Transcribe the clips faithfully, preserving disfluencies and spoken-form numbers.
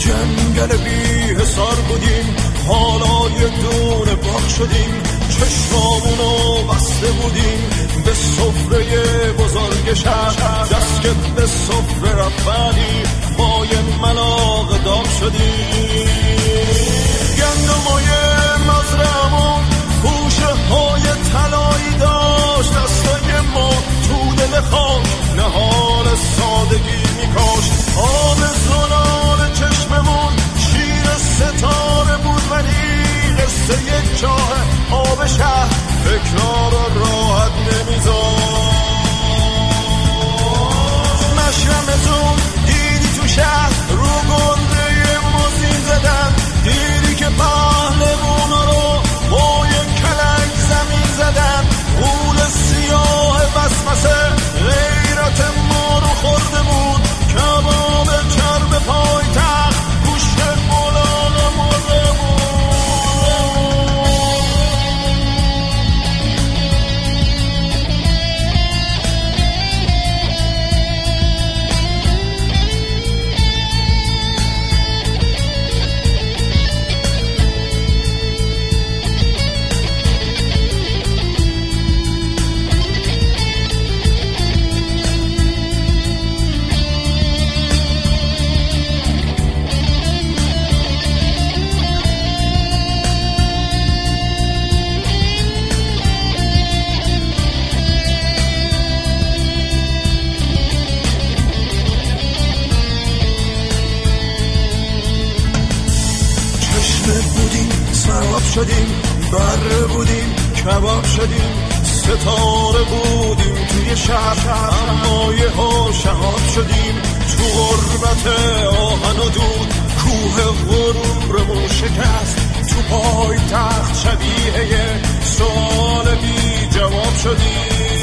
جنگل بی حسار بودیم، حالا یه دونه باغ شدیم. چشمامونو بسته بودیم به سفره بزرگ شهر، دست که به سفره رفتنی با یه ملاقه داغ شدیم. گندمای مزرعمون پوشه های طلایی داشت، دستای ما تو دل خاک نهال سادگی میکاشت. آب زلال چشممون شیر ستاره بود، ولی قصه یک چاه آب شهر فکرها رو راحت نمیذاشت. مشرمتون دیدی تو شهر رو گنده موزین زدن، دیدی که پهلوونا رو با یک کلنگ زمین زدن. غول سیاه وسوسه غیرت ما رو خورده بود، کباب چرب پای تخت گوشت ملاق مرده بود. شدیم بره بودیم، کباب شدیم، ستاره بودیم توی شهر، اما یه ها شهاب شدیم. تو غربت آهن و دود کوه غرورمون شکست، تو پای تخت شبیه یه سوال بی جواب شدیم.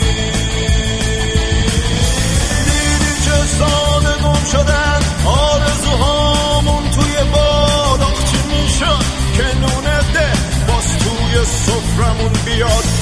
دیدی چه ساده گم شدن آرزوهامون توی باد، آخ چی میشد که نونه ده باز توی سفرمون بیاد.